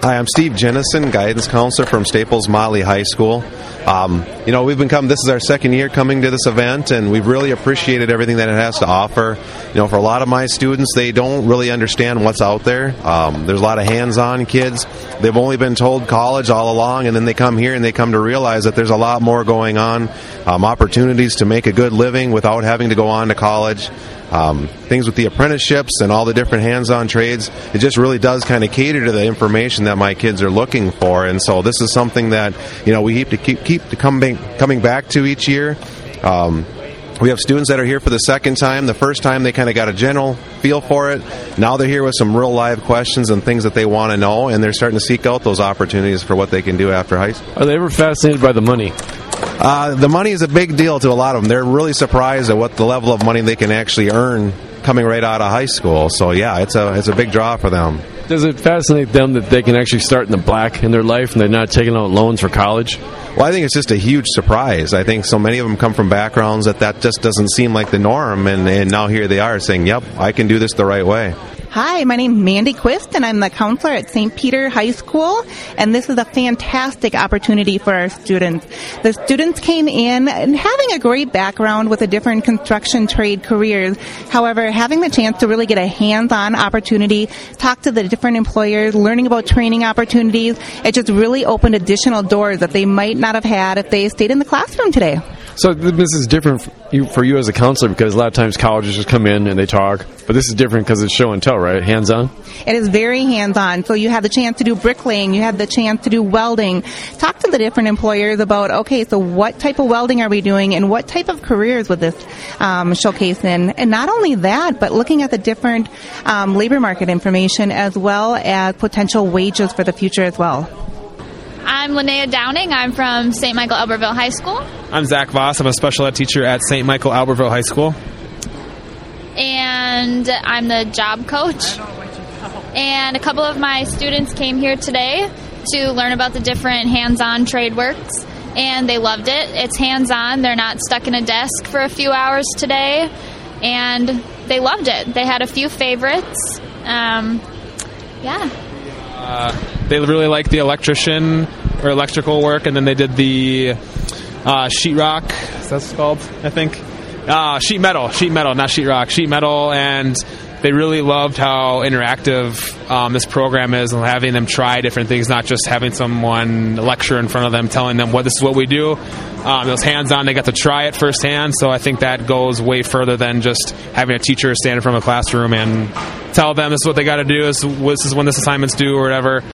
Hi, I'm Steve Jennison, guidance counselor from Staples Motley High School. This is our second year coming to this event, and we've really appreciated everything that it has to offer. For a lot of my students, they don't really understand what's out there. There's a lot of hands-on kids. They've only been told college all along, and then they come here and they come to realize that there's a lot more going on, opportunities to make a good living without having to go on to college. Things with the apprenticeships and all the different hands-on trades, it just really does kind of cater to the information that my kids are looking for. And so this is something that we keep coming back to each year. We have students that are here for the second time. The first time they kind of got a general feel for it. Now they're here with some real live questions and things that they want to know, and they're starting to seek out those opportunities for what they can do after high school. Are they ever fascinated by the money? The money is a big deal to a lot of them. They're really surprised at what the level of money they can actually earn coming right out of high school. So yeah, it's a big draw for them. Does it fascinate them that they can actually start in the black in their life and they're not taking out loans for college? Well, I think it's just a huge surprise. I think so many of them come from backgrounds that just doesn't seem like the norm, and now here they are saying, yep, I can do this the right way. Hi, my name is Mandy Quist, and I'm the counselor at St. Peter High School, and this is a fantastic opportunity for our students. The students came in and having a great background with a different construction trade careers. However, having the chance to really get a hands-on opportunity, talk to the different employers, learning about training opportunities, it just really opened additional doors that they might not have had if they stayed in the classroom today. So this is different for you as a counselor, because a lot of times colleges just come in and they talk, but this is different because it's show and tell, right? Hands-on? It is very hands-on. So you have the chance to do bricklaying, you have the chance to do welding. Talk to the different employers about, okay, so what type of welding are we doing and what type of careers would this showcase in? And not only that, but looking at the different labor market information as well as potential wages for the future as well. I'm Linnea Downing. I'm from St. Michael Albertville High School. I'm Zach Voss. I'm a special ed teacher at St. Michael Albertville High School. And I'm the job coach. And a couple of my students came here today to learn about the different hands-on trade works, and they loved it. It's hands-on. They're not stuck in a desk for a few hours today, and they loved it. They had a few favorites. They really liked the electrician or electrical work, and then they did the sheetrock. Is that what it's called? I think sheet metal, not sheetrock, sheet metal, and they really loved how interactive this program is, and having them try different things, not just having someone lecture in front of them telling them this is what we do. It was hands-on. They got to try it firsthand, so I think that goes way further than just having a teacher stand in front of a classroom and tell them this is what they got to do, this is when this assignment's due or whatever.